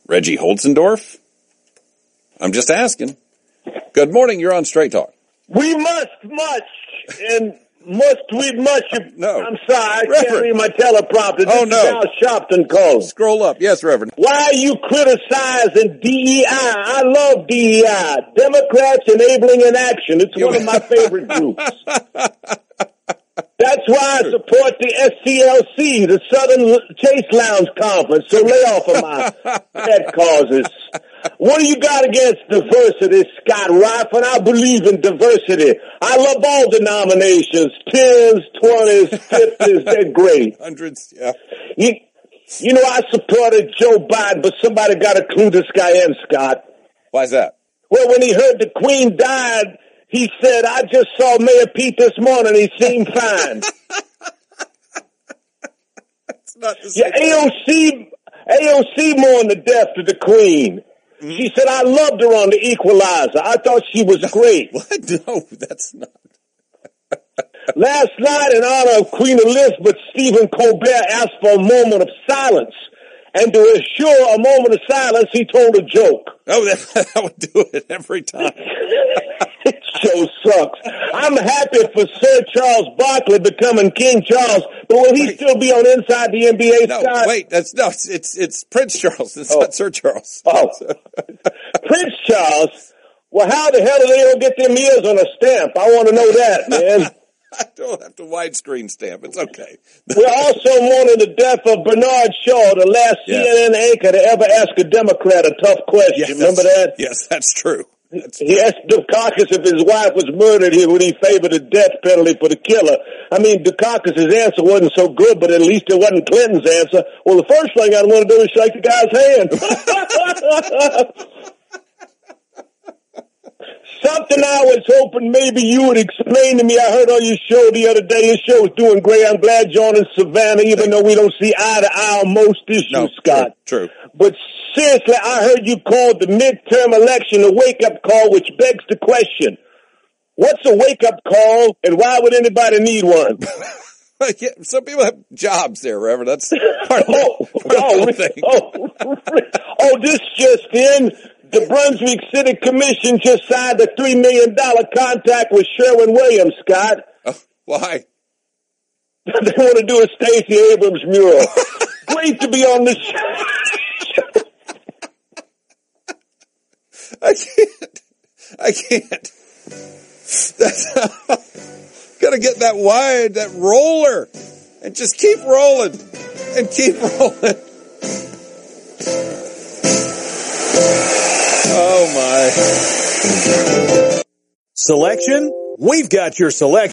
Reggie Holzendorf? I'm just asking. Good morning. You're on Straight Talk. We must read much. No. I'm sorry, I Reverend. can't read my teleprompter. Oh, This no. is Al Sharpton calling. Scroll up. Yes, Reverend. Why are you criticizing DEI? I love DEI. Democrats Enabling Inaction. It's one of my favorite groups. That's why I support the SCLC, the Southern Chase Lounge Conference. So lay off of my pet causes. What do you got against diversity, Scott Rifen? I believe in diversity. I love all denominations, 10s, 20s, 50s, they're great. Hundreds, yeah. You know, I supported Joe Biden, but somebody got to clue this guy in, Scott. Why is that? Well, when he heard the Queen died, he said, I just saw Mayor Pete this morning. He seemed fine. That's not the same. Yeah, AOC mourned the death of the Queen. Mm-hmm. She said, I loved her on The Equalizer. I thought she was great. What? No, that's not. Last night, in honor of Queen Elizabeth, Stephen Colbert asked for a moment of silence. And to assure a moment of silence, he told a joke. Oh, that would do it every time. It show sucks. I'm happy for Sir Charles Barkley becoming King Charles, but will he still be on Inside the NBA, No, Scott? wait, it's Prince Charles. It's not Sir Charles. Oh, Prince Charles? Well, how the hell do they all get their meals on a stamp? I want to know that, man. I don't have to widescreen stamp. It's okay. We're also mourning the death of Bernard Shaw, the last CNN anchor to ever ask a Democrat a tough question. Yes, remember that? Yes, that's true. He asked Dukakis if his wife was murdered, would he favor the death penalty for the killer? I mean, Dukakis' answer wasn't so good, but at least it wasn't Clinton's answer. Well, the first thing I'd want to do is shake the guy's hand. Something I was hoping maybe you would explain to me. I heard on your show the other day. Your show was doing great. I'm glad you're on in Savannah, even though we don't see eye to eye on most issues, Scott. True. But seriously, I heard you called the midterm election a wake-up call, which begs the question, what's a wake-up call, and why would anybody need one? Yeah, some people have jobs there, Reverend. That's part of the thing. This just in. The Brunswick City Commission just signed a $3 million contract with Sherwin-Williams, Scott. Why? They want to do a Stacey Abrams mural. Great to be on the show. I can't. Gotta get that wide, that roller, and just keep rolling, and keep rolling. Oh my. Selection? We've got your selection.